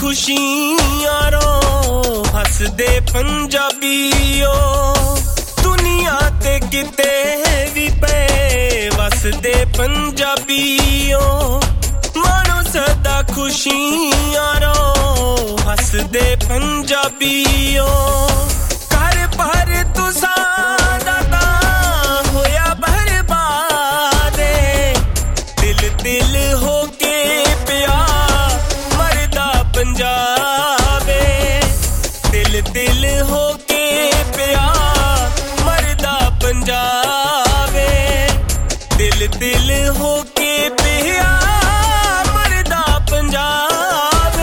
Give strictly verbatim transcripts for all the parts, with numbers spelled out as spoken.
खुशियां रो हसदे पंजाबीओ दुनिया ते किते भी पे वसदे पंजाबीओ मानो सदा खुशियां रो हसदे पंजाबीओ घर पर तुसा दाता होया बर्बाद दिल दिल हो के पिया मरदा पंजाबे दिल दिल हो के पिया मरदा पंजाबे दिल दिल हो के पिया मरदा पंजाबे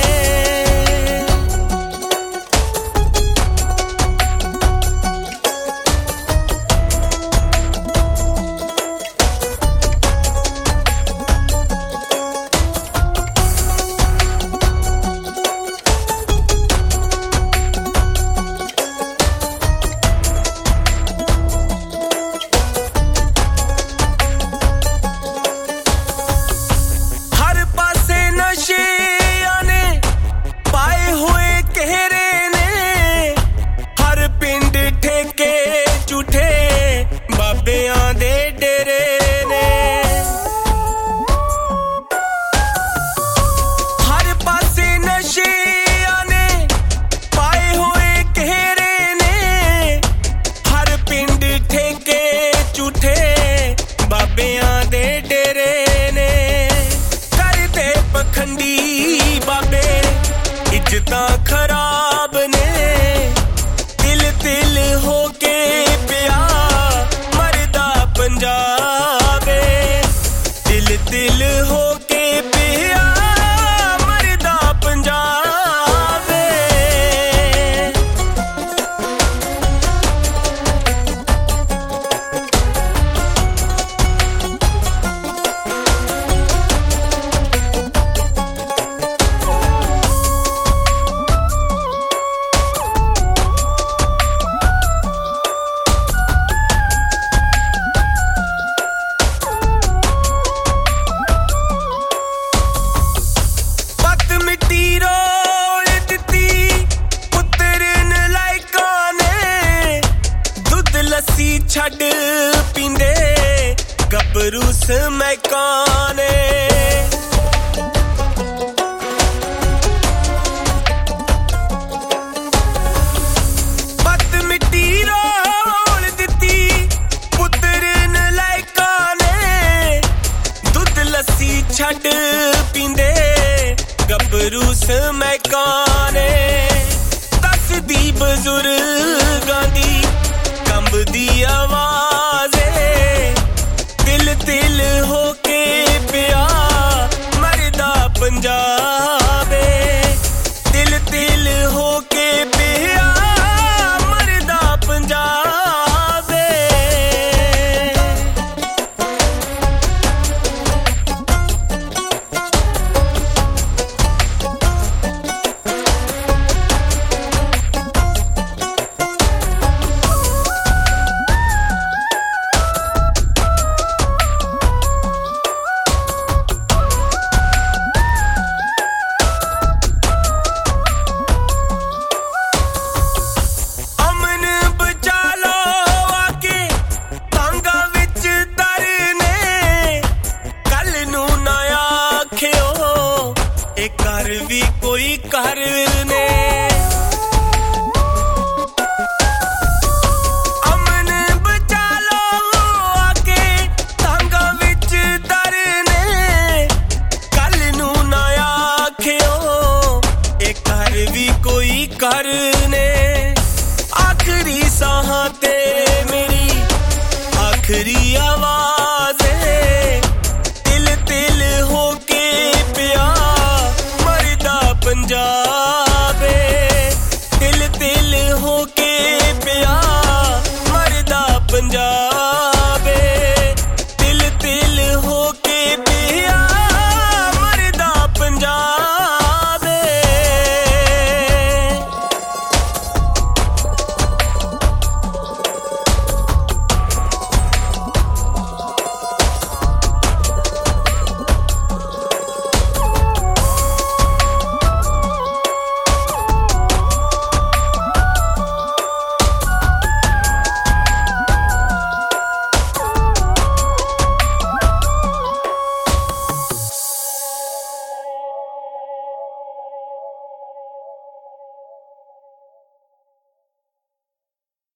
खराब ने दिल दिल हो के पिया मरदा पंजाबे दिल दिल हो के पिया मरदा पंजाबे छड़ पींदे गबरू समैकाने पत मिट्टी रोल दिती पुत्र नलायका ने दुध लस्सी छड़ पींदे गबरू समैकाने दसदी बजुर्गां दी कंबदी आवाज़ दिल दिल हो के पिया मरदा पंजाब